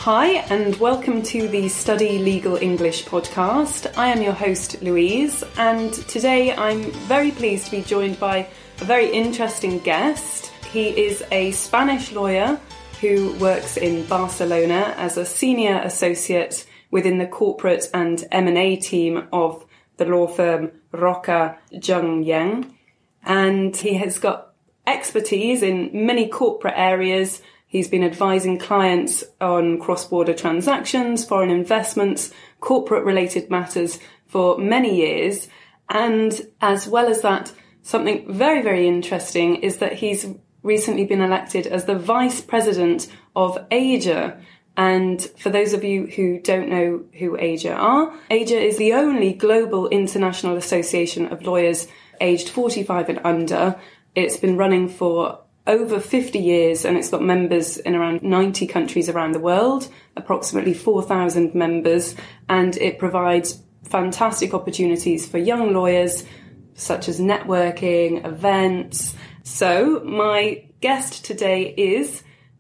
Hi and welcome to the Study Legal English podcast. I am your host Louise, and today I'm very pleased to be joined by a very interesting guest. He is a Spanish lawyer who works in Barcelona as a senior associate within the corporate and M&A team of the law firm Roca Jungyang, and he has got expertise in many corporate areas. He's been advising clients on cross-border transactions, foreign investments, corporate-related matters for many years. And as well as that, something very, very interesting is that he's recently been elected as the Vice President of AJA. And for those of you who don't know who AJA are, AJA is the only global international association of lawyers aged 45 and under. It's been running for over 50 years, and it's got members in around 90 countries around the world, approximately 4,000 members, and it provides fantastic opportunities for young lawyers, such as networking, events. So my guest today is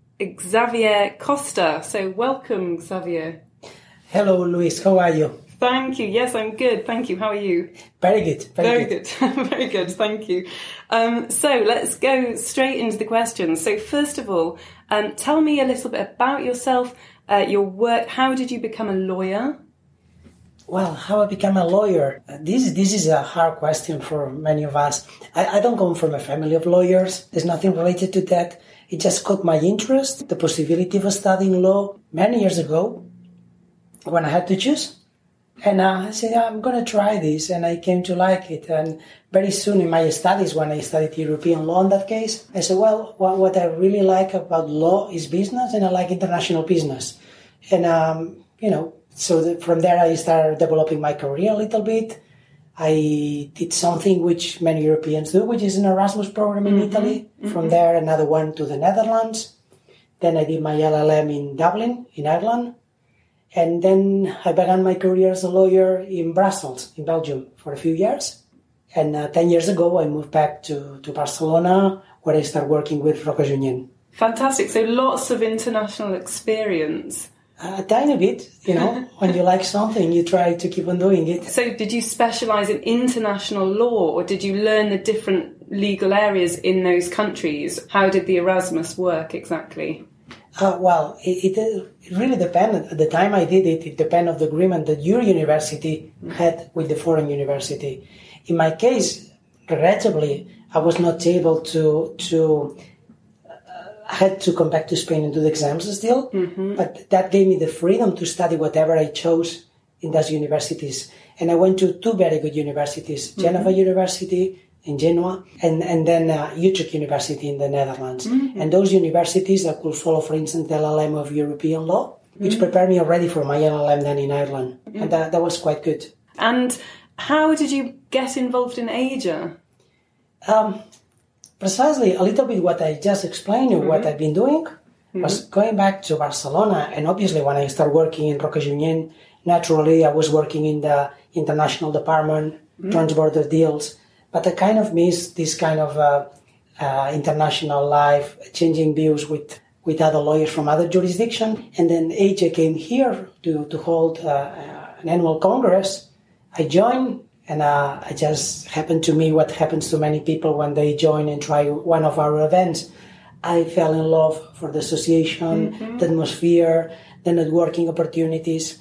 Xavier Costa. So welcome, Xavier. Hello, Luis. How are you? Thank you. Yes, I'm good. Thank you. How are you? Very good. Very good. Very good. Thank you. So let's go straight into the questions. So first of all, tell me a little bit about yourself, your work. How did you become a lawyer? Well, how I became a lawyer? This is a hard question for many of us. I don't come from a family of lawyers. There's nothing related to that. It just caught my interest, the possibility of studying law many years ago when I had to choose. And I said, I'm going to try this, and I came to like it. And very soon in my studies, when I studied European law in that case, I said, well, what I really like about law is business, and I like international business. And, from there I started developing my career a little bit. I did something which many Europeans do, which is an Erasmus program in Italy. Mm-hmm. From there, another one to the Netherlands. Then I did my LLM in Dublin, in Ireland. And then I began my career as a lawyer in Brussels, in Belgium, for a few years. And 10 years ago, I moved back to Barcelona, where I started working with Roca Jungyang. Fantastic. So lots of international experience. A tiny bit, when you like something, you try to keep on doing it. So did you specialise in international law, or did you learn the different legal areas in those countries? How did the Erasmus work exactly? It really depended. At the time I did it, it depended on the agreement that your university had with the foreign university. In my case, regrettably, I was not able to had to come back to Spain and do the exams still, but that gave me the freedom to study whatever I chose in those universities. And I went to two very good universities, Geneva University in Genoa, and then Utrecht University in the Netherlands. And those universities, I could follow, for instance, the LLM of European law, which prepared me already for my LLM then in Ireland. And that was quite good. And how did you get involved in AJA? Precisely a little bit what I just explained, what I've been doing, was going back to Barcelona. And obviously when I started working in Roca Jungyang, naturally I was working in the international department, transborder deals. But I kind of miss this kind of international life, changing views with other lawyers from other jurisdictions. And then AJA came here to hold an annual congress. I joined, and I just happened to me what happens to many people when they join and try one of our events. I fell in love for the association, the atmosphere, the networking opportunities.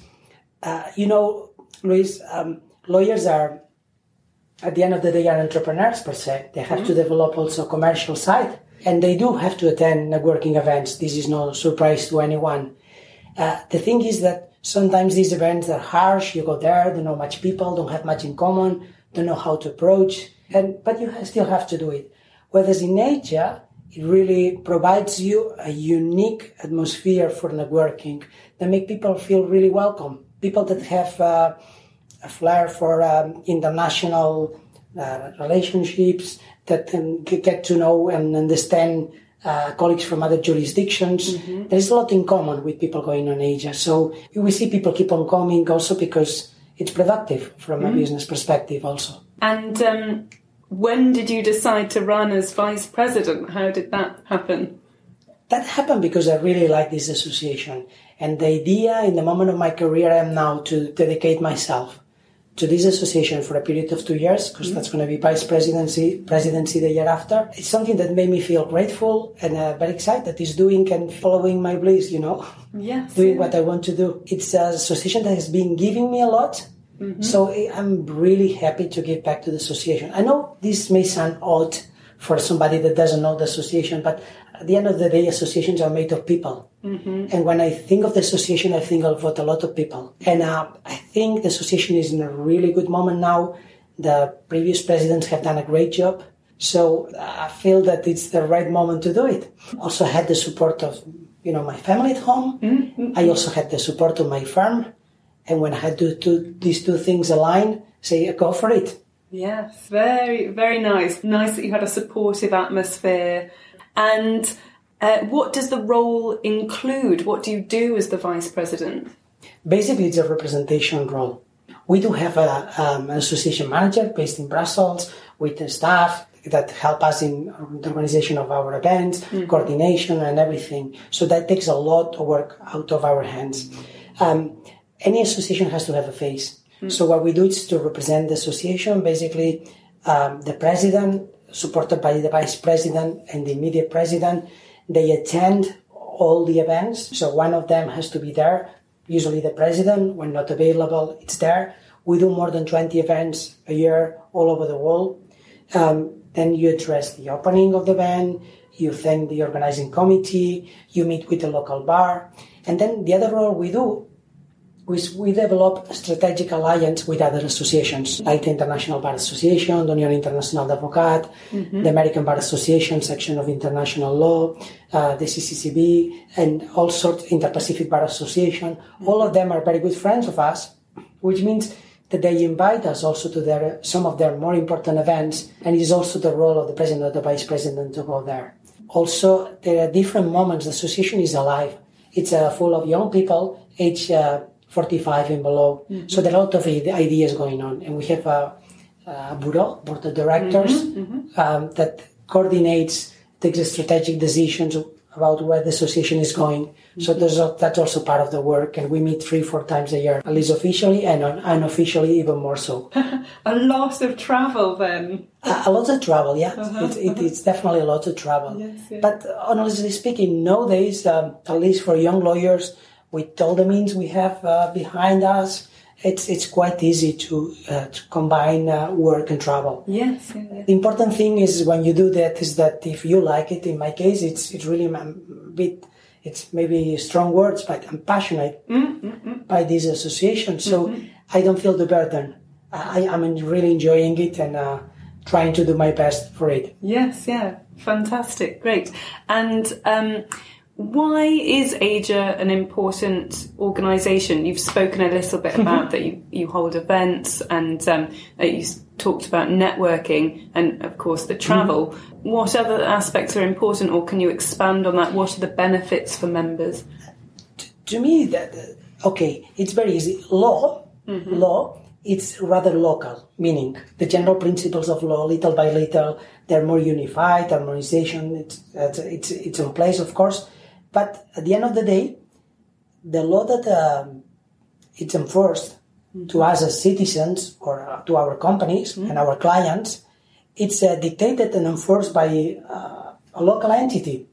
Luis, lawyers are, at the end of the day, are entrepreneurs per se. They have to develop also a commercial side, and they do have to attend networking events. This is no surprise to anyone. The thing is that sometimes these events are harsh. You go there, don't know much people, don't have much in common, don't know how to approach, but you still have to do it. Whereas in AJA, it really provides you a unique atmosphere for networking that make people feel really welcome. People that have a flair for international relationships, that can get to know and understand colleagues from other jurisdictions. There's a lot in common with people going on AJA. So we see people keep on coming also because it's productive from a business perspective also. And when did you decide to run as vice president? How did that happen? that happened because I really like this association. And the idea in the moment of my career I am now to dedicate myself to this association for a period of 2 years, because that's going to be vice presidency the year after. It's something that made me feel grateful and very excited. It's doing and following my bliss, Yes, doing what I want to do. It's an association that has been giving me a lot. So I'm really happy to give back to the association. I know this may sound odd for somebody that doesn't know the association, but at the end of the day, associations are made of people. And when I think of the association, I think of a lot of people. And I think the association is in a really good moment now. The previous presidents have done a great job. So I feel that it's the right moment to do it. Also had the support of, my family at home. I also had the support of my firm. And when I had these two things align, say, go for it. Yes, very, very nice. Nice that you had a supportive atmosphere. And what does the role include? What do you do as the vice president? Basically, it's a representation role. We do have an association manager based in Brussels with the staff that help us in the organization of our events, coordination and everything. So that takes a lot of work out of our hands. Any association has to have a face. So what we do is to represent the association, basically the president, supported by the vice president and the immediate president. They attend all the events. So one of them has to be there. Usually the president, when not available, it's there. We do more than 20 events a year all over the world. Then you address the opening of the event. You thank the organizing committee. You meet with the local bar. And then the other role we do we develop a strategic alliance with other associations, like the International Bar Association, the Union Internationale d'Avocats, the American Bar Association section of international law, the CCCB, and all sorts, Inter-Pacific Bar Association. All of them are very good friends of us, which means that they invite us also to some of their more important events, and it is also the role of the president or the vice president to go there. Also, there are different moments. The association is alive. It's full of young people, age 45 and below. So there are a lot of ideas going on. And we have a board of directors that coordinates, takes the strategic decisions about where the association is going. So that's also part of the work. And we meet 3-4 times a year, at least officially and unofficially even more so. A lot of travel then. A lot of travel, yeah. It's definitely a lot of travel. Yes, yeah. But honestly speaking, nowadays, at least for young lawyers, with all the means we have behind us, it's quite easy to combine work and travel. Yes. Yeah. The important thing is when you do that is that if you like it, in my case, it's really a bit, it's maybe strong words, but I'm passionate by this association. So I don't feel the burden. I'm really enjoying it and trying to do my best for it. Yes, yeah. Fantastic. Great. And why is AJA an important organisation? You've spoken a little bit about that you hold events and you talked about networking and, of course, the travel. What other aspects are important, or can you expand on that? What are the benefits for members? To me, it's very easy. Law, it's rather local, meaning the general principles of law, little by little, they're more unified, harmonization, it's in place, of course. But at the end of the day, the law that it's enforced to us as citizens or to our companies and our clients, it's dictated and enforced by a local entity.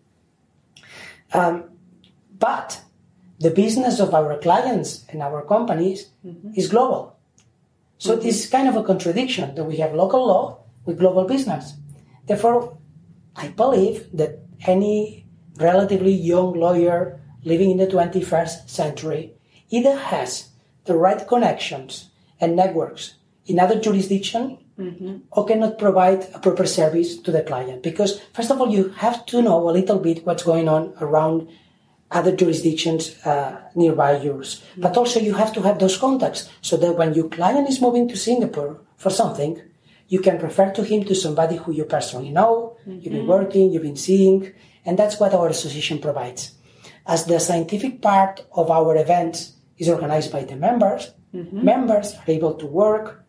But the business of our clients and our companies is global. So this is kind of a contradiction that we have local law with global business. Therefore, I believe that any relatively young lawyer living in the 21st century either has the right connections and networks in other jurisdictions or cannot provide a proper service to the client. Because, first of all, you have to know a little bit what's going on around other jurisdictions nearby yours. But also you have to have those contacts so that when your client is moving to Singapore for something, you can refer to him to somebody who you personally know, you've been working, you've been seeing, and that's what our association provides. As the scientific part of our events is organized by the members, members are able to work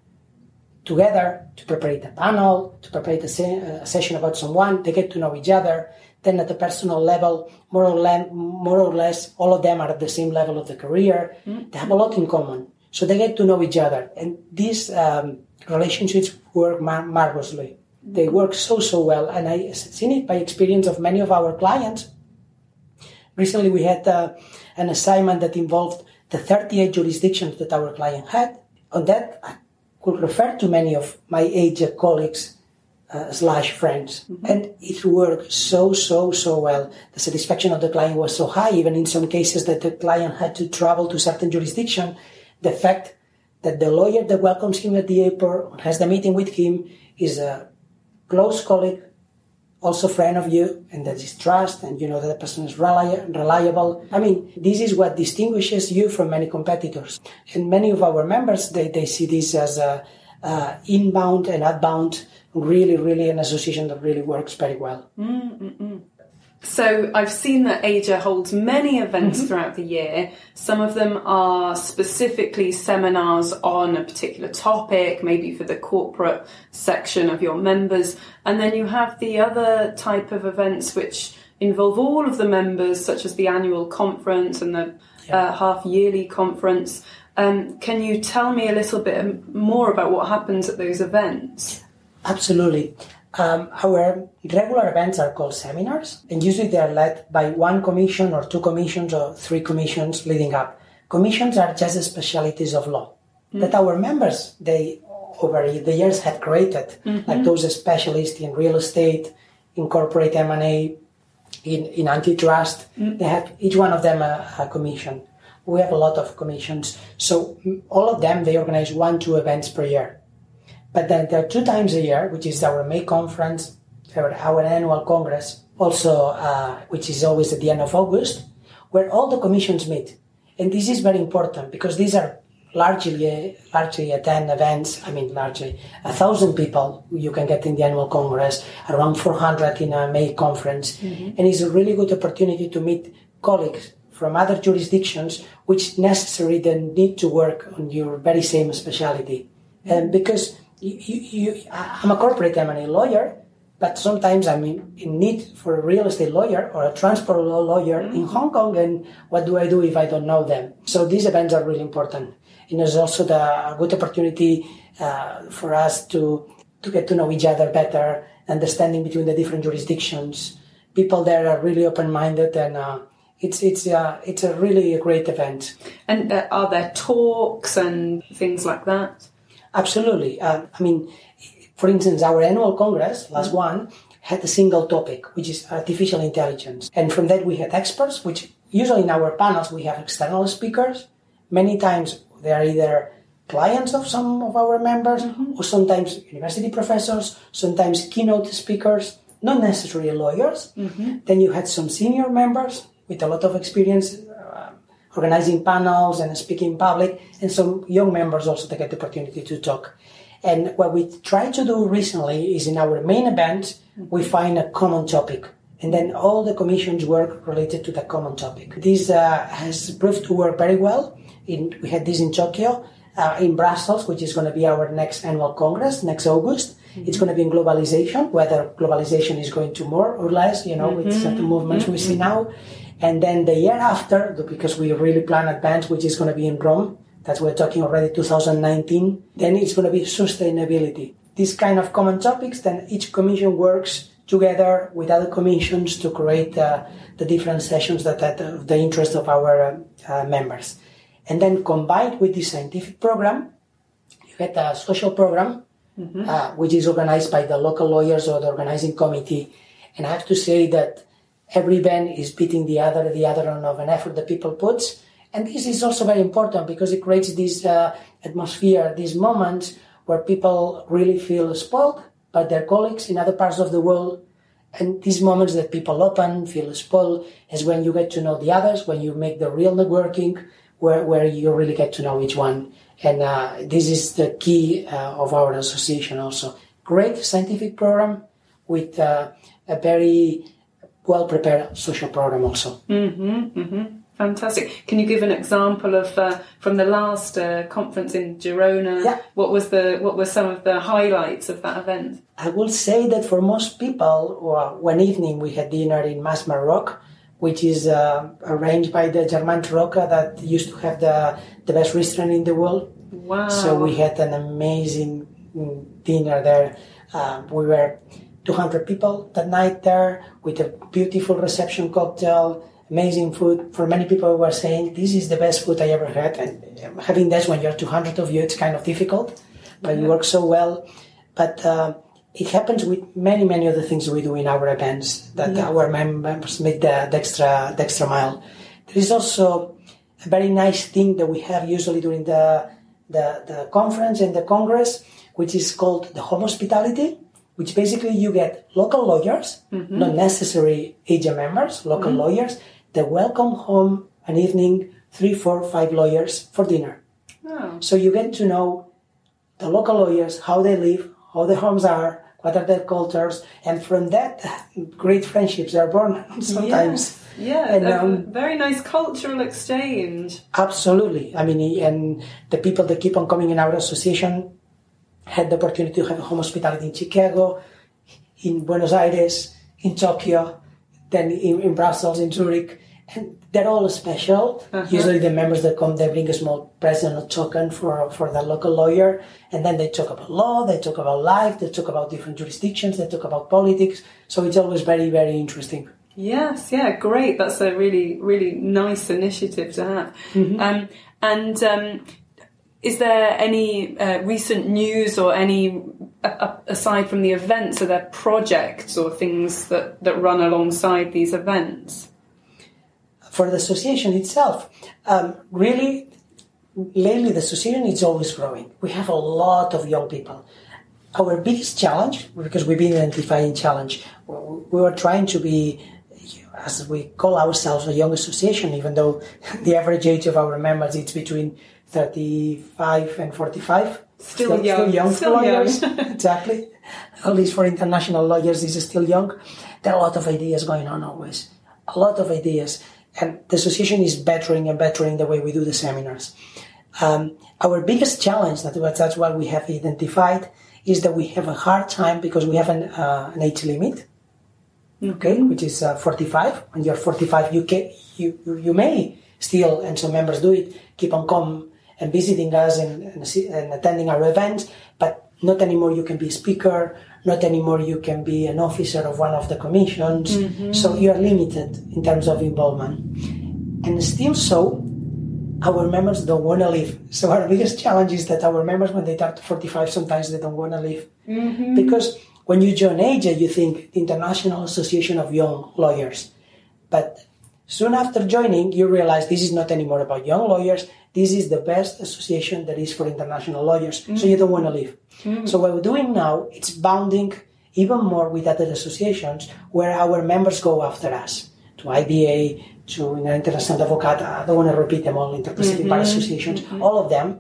together to prepare a panel, to prepare a session about someone. They get to know each other. Then at the personal level, more or less, all of them are at the same level of the career. They have a lot in common. So they get to know each other. And these relationships work marvelously. They work so well. And I've seen it by experience of many of our clients. Recently, we had an assignment that involved the 38 jurisdictions that our client had. On that, I could refer to many of my aged colleagues / friends. And it worked so well. The satisfaction of the client was so high, even in some cases that the client had to travel to certain jurisdiction. The fact that the lawyer that welcomes him at the airport, has the meeting with him, is a close colleague, also friend of you, and that is trust, and you know that the person is reliable. I mean, this is what distinguishes you from many competitors. And many of our members, they see this as inbound and outbound, really an association that really works very well. So I've seen that AJA holds many events throughout the year. Some of them are specifically seminars on a particular topic, maybe for the corporate section of your members. And then you have the other type of events which involve all of the members, such as the annual conference and the half-yearly conference. Can you tell me a little bit more about what happens at those events? Absolutely. Our regular events are called seminars, and usually they are led by one commission or two commissions or three commissions leading up. Commissions are just the specialties of law that our members, they over the years have created, like those specialists in real estate, in corporate M&A, in antitrust. They have each one of them a commission. We have a lot of commissions. So all of them, they organize 1-2 events per year. But then there are 2 times a year, which is our May conference, our annual congress, also, which is always at the end of August, where all the commissions meet. And this is very important because these are largely attend events. I mean, largely 1,000 people you can get in the annual congress, around 400 in a May conference. And it's a really good opportunity to meet colleagues from other jurisdictions, which necessarily then need to work on your very same specialty. And because I'm a corporate M&A lawyer, but sometimes I'm in need for a real estate lawyer or a transport law lawyer in Hong Kong, and what do I do if I don't know them? So these events are really important. And there's also a good opportunity for us to get to know each other better, understanding between the different jurisdictions. People there are really open-minded, and it's a really great event. And are there talks and things like that? Absolutely. For instance, our annual congress, last one, had a single topic, which is artificial intelligence. And from that we had experts, which usually in our panels we have external speakers. Many times they are either clients of some of our members, or sometimes university professors, sometimes keynote speakers, not necessarily lawyers. Then you had some senior members with a lot of experience organizing panels and speaking in public, and some young members also to get the opportunity to talk. And what we tried to do recently is in our main event, we find a common topic. And then all the commissions work related to the common topic. This has proved to work very well. We had this in Tokyo, in Brussels, which is going to be our next annual congress, next August. It's going to be in globalization, whether globalization is going to more or less, with certain movements we see now. And then the year after, because we really plan advance, which is going to be in Rome, that's we're talking already 2019, then it's going to be sustainability. These kind of common topics, then each commission works together with other commissions to create the different sessions that are the interest of our members. And then combined with the scientific program, you get a social program, which is organized by the local lawyers or the organizing committee. And I have to say that every event is beating the other on an effort that people put. And this is also very important because it creates this atmosphere, these moments where people really feel spoiled by their colleagues in other parts of the world. And these moments that people open, feel spoiled, is when you get to know the others, when you make the real networking, where you really get to know each one. And this is the key of our association also. Great scientific program with a very well-prepared social program also. Fantastic. Can you give an example of from the last conference in Girona? Yeah. What were some of the highlights of that event? I will say that for most people, one evening we had dinner in Mas Marroc, which is arranged by the Germans Roca that used to have the best restaurant in the world. Wow. So we had an amazing dinner there. We were 200 people that night there with a beautiful reception cocktail, amazing food. For many people were saying, this is the best food I ever had. And having that when you're 200 of you, it's kind of difficult, but it works so well. But it happens with many, many other things we do in our events that our members make the extra mile. There is also a very nice thing that we have usually during the conference and the congress, which is called the home hospitality, which basically you get local lawyers, not necessarily AGEA members, local lawyers, that welcome home an evening 3, 4, 5 lawyers for dinner. Oh. So you get to know the local lawyers, how they live, how their homes are, what are their cultures, and from that, great friendships are born sometimes. Yeah, and, very nice cultural exchange. Absolutely. I mean, and the people that keep on coming in our association had the opportunity to have a home hospitality in Chicago, in Buenos Aires, in Tokyo, then in Brussels, in Zurich, and they're all special. Usually the members that come, they bring a small present or token for the local lawyer, and then they talk about law, they talk about life, they talk about different jurisdictions, they talk about politics, so it's always very, very interesting. Yes, yeah, great. That's a really, really nice initiative to have. Is there any recent news or any, aside from the events, are there projects or things that run alongside these events? For the association itself, really, lately the association is always growing. We have a lot of young people. Our biggest challenge, because we've been identifying challenge, we were trying to be, as we call ourselves, a young association, even though the average age of our members is between 35 and 45. Still young for lawyers. Exactly. At least for international lawyers, this is still young. There are a lot of ideas going on always. A lot of ideas. And the association is bettering and bettering the way we do the seminars. Our biggest challenge, that's what we have identified, is that we have a hard time because we have an age limit, okay, which is 45. When you're 45, you may still, and some members do it, keep on coming and visiting us and attending our events, but not anymore you can be a speaker, not anymore you can be an officer of one of the commissions, so you are limited in terms of involvement. And still so, our members don't want to leave. So our biggest challenge is that our members, when they turn 45, sometimes they don't want to leave. Because when you join AGEA, you think the International Association of Young Lawyers. But soon after joining, you realize this is not anymore about young lawyers. This is the best association that is for international lawyers. So you don't want to leave. So what we're doing now, it's bounding even more with other associations where our members go after us, to IBA, to International Advocata. I don't want to repeat them all, Inter-Pacific Bar Associations, all of them.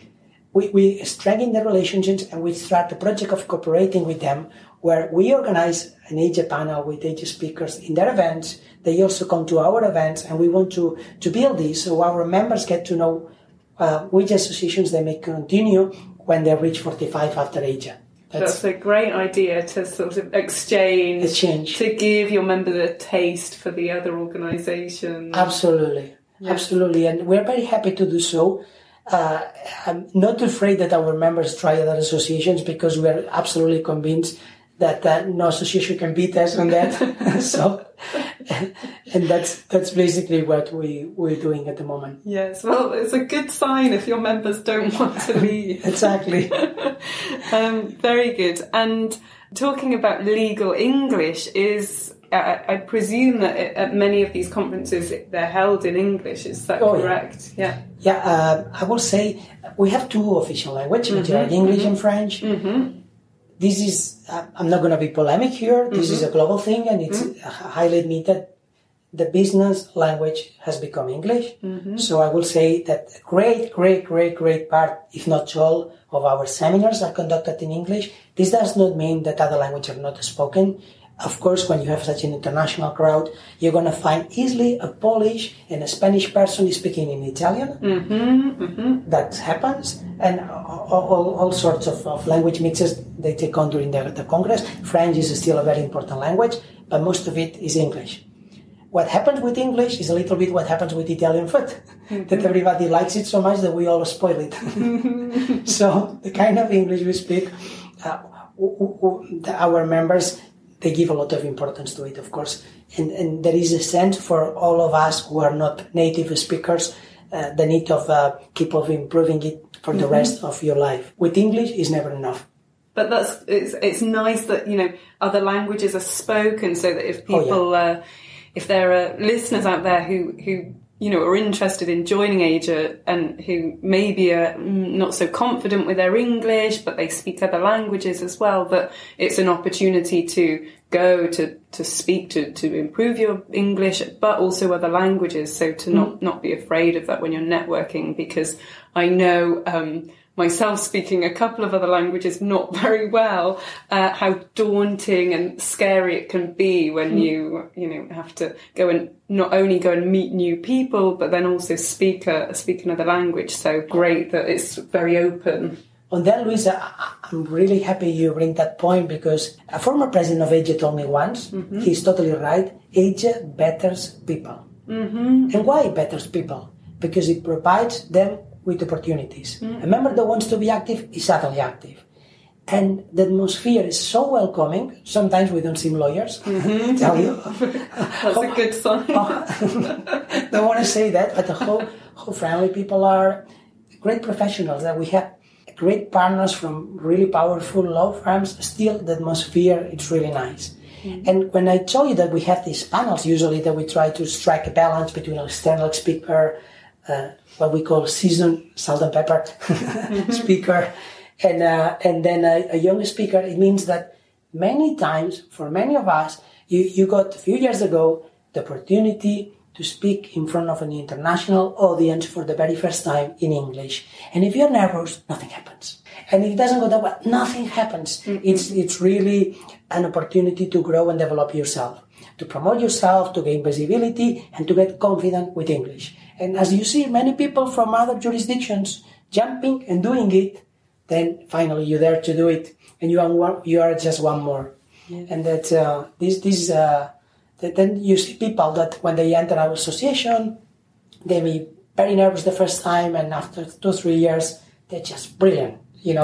We strengthen the relationships and we start a project of cooperating with them where we organize an AGEA panel with AGEA speakers in their events. They also come to our events, and we want to build this so our members get to know which associations they may continue when they reach 45 after AGEA. That's a great idea to sort of exchange, to give your members a taste for the other organisations. Absolutely, absolutely, and we're very happy to do so. I'm not afraid that our members try other associations because we're absolutely convinced that no association can beat us on that. So, and that's basically what we're doing at the moment. Yes, well, it's a good sign if your members don't want to leave. Exactly. Very good. And talking about legal English is, I presume that at many of these conferences they're held in English. Is that correct? Yeah. Yeah, I will say we have two official languages, which are English and French. This is, I'm not going to be polemic here. This is a global thing, and it's highly admitted the business language has become English. So I will say that a great part, if not all, of our seminars are conducted in English. This does not mean that other languages are not spoken. Of course, when you have such an international crowd, you're going to find easily a Polish and a Spanish person speaking in Italian. That happens. And all sorts of language mixes they take on during the Congress. French is still a very important language, but most of it is English. What happens with English is a little bit what happens with Italian food, that everybody likes it so much that we all spoil it. So the kind of English we speak, our members, they give a lot of importance to it, of course. And there is a sense for all of us who are not native speakers, the need of keep on improving it for the rest of your life. With English, it's never enough. But it's nice that, other languages are spoken, so that if people, if there are listeners out there who are interested in joining AGER and who maybe are not so confident with their English, but they speak other languages as well, that it's an opportunity to go to speak, to improve your English, but also other languages. So to not be afraid of that when you're networking, because I know, myself speaking a couple of other languages not very well, how daunting and scary it can be when you have to go and not only go and meet new people, but then also speak another language. So great that it's very open. On that, Luisa, I'm really happy you bring that point, because a former president of AGER told me once, he's totally right, AGER betters people. And why it betters people? Because it provides them with opportunities. A member that wants to be active is suddenly active. And the atmosphere is so welcoming. Sometimes we don't seem lawyers, tell you. That's a good sign. Don't want to say that, but how friendly people are. Great professionals that we have. Great partners from really powerful law firms. Still, the atmosphere, it's really nice. And when I told you that we have these panels, usually that we try to strike a balance between an external speaker, what we call seasoned salt and pepper speaker, and then a young speaker, it means that many times, for many of us, you got a few years ago the opportunity to speak in front of an international audience for the very first time in English. And if you're nervous, nothing happens. And if it doesn't go that well, nothing happens. It's really an opportunity to grow and develop yourself, to promote yourself, to gain visibility, and to get confident with English. And as you see many people from other jurisdictions jumping and doing it, then finally you're there to do it, and you are just one more. Yeah. And that then you see people that when they enter our association, they be very nervous the first time, and after 2-3 years, they're just brilliant.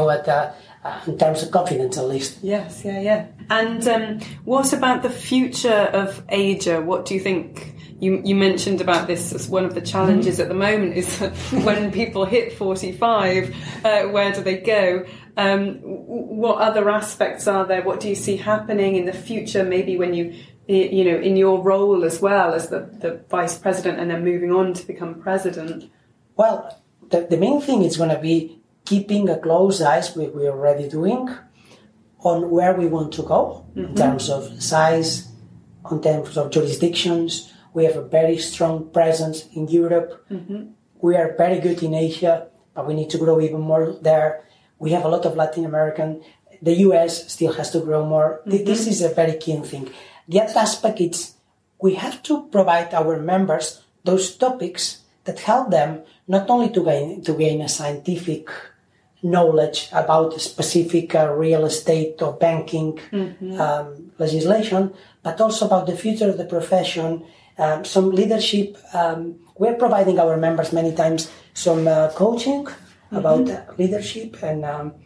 In terms of confidence, at least. Yes, yeah. And what about the future of AGER? What do you think? You mentioned about this as one of the challenges at the moment is when people hit 45, where do they go? What other aspects are there? What do you see happening in the future? Maybe when you in your role as well as the vice president and then moving on to become president? Well, the main thing is going to be keeping a close eyes, we're already doing, on where we want to go in terms of size, in terms of jurisdictions. We have a very strong presence in Europe. We are very good in Asia, but we need to grow even more there. We have a lot of Latin American. The US still has to grow more. This is a very key thing. The other aspect is we have to provide our members those topics that help them not only to gain a scientific knowledge about specific real estate or banking legislation, but also about the future of the profession, some leadership. We're providing our members many times some coaching about leadership and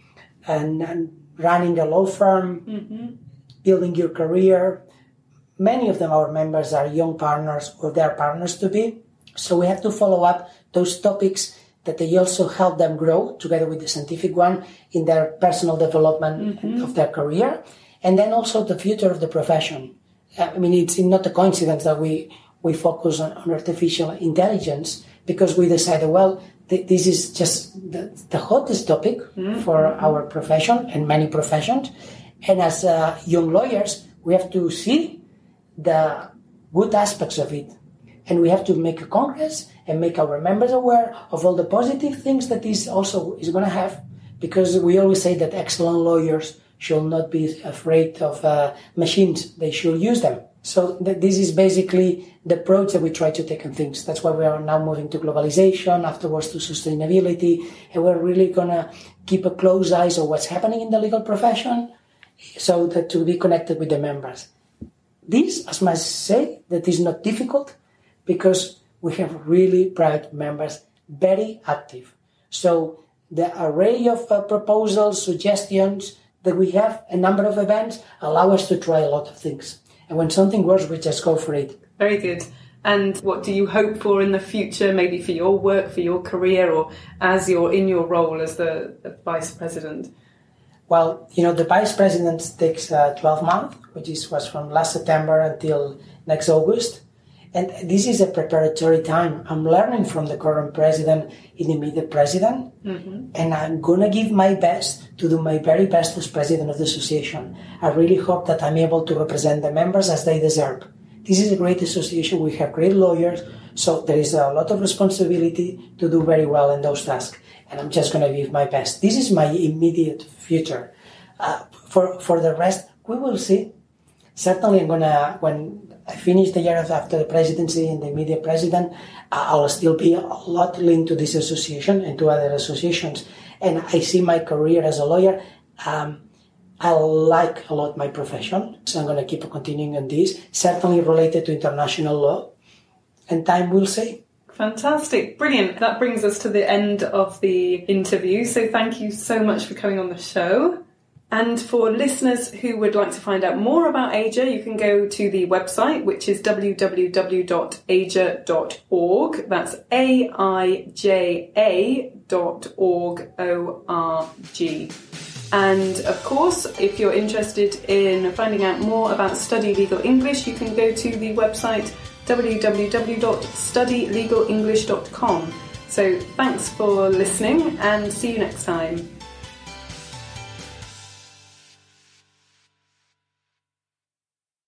running a law firm, building your career. Many of them, our members, are young partners or they're partners to be. So we have to follow up those topics that they also help them grow together with the scientific one in their personal development of their career. And then also the future of the profession. I mean, it's not a coincidence that we focus on artificial intelligence, because we decided, well, this is just the hottest topic for our profession and many professions. And as young lawyers, we have to see the good aspects of it. And we have to make a congress and make our members aware of all the positive things that this also is going to have, because we always say that excellent lawyers should not be afraid of machines. They should use them. So this is basically the approach that we try to take on things. That's why we are now moving to globalization, afterwards to sustainability, and we're really going to keep a close eye on what's happening in the legal profession so that to be connected with the members. This, as I must say, that is not difficult because we have really proud members, very active. So the array of proposals, suggestions that we have, a number of events, allow us to try a lot of things. And when something works, we just go for it. Very good. And what do you hope for in the future, maybe for your work, for your career, or as you're in your role as the Vice President? Well, the Vice President takes 12 months, which was from last September until next August. And this is a preparatory time. I'm learning from the current president, in the immediate president, and I'm going to give my best to do my very best as president of the association. I really hope that I'm able to represent the members as they deserve. This is a great association. We have great lawyers, so there is a lot of responsibility to do very well in those tasks. And I'm just going to give my best. This is my immediate future. For the rest, we will see. Certainly, when I finish the year after the presidency and the immediate president, I'll still be a lot linked to this association and to other associations. And I see my career as a lawyer. I like a lot my profession, so I'm going to keep continuing on this, certainly related to international law. And time will say. Fantastic. Brilliant. That brings us to the end of the interview. So thank you so much for coming on the show. And for listeners who would like to find out more about AJA, you can go to the website, which is www.aija.org. That's AIJA.org. And of course, if you're interested in finding out more about Study Legal English, you can go to the website www.studylegalenglish.com. So thanks for listening and see you next time.